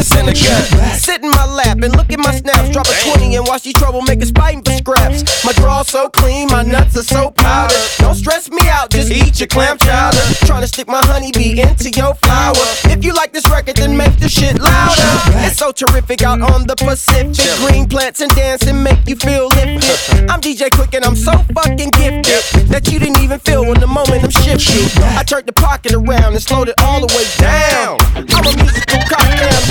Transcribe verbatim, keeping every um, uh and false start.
business in the gut. Sit in my lap and look at my snaps. Drop a twenty and watch these troublemakers fighting for scraps. My draw's so clean, my nuts are so powdered. Don't stress me out, just eat your clam chowder. Tryna stick my honeybee into your flower. If you like this record, then make the shit louder. It's so terrific out on the Pacific. Green plants and dancing make you feel lifted. I'm D J Quick and I'm so fucking gifted that you didn't even feel when the moment I'm shifted. I turned the pocket around and slowed it all the way down.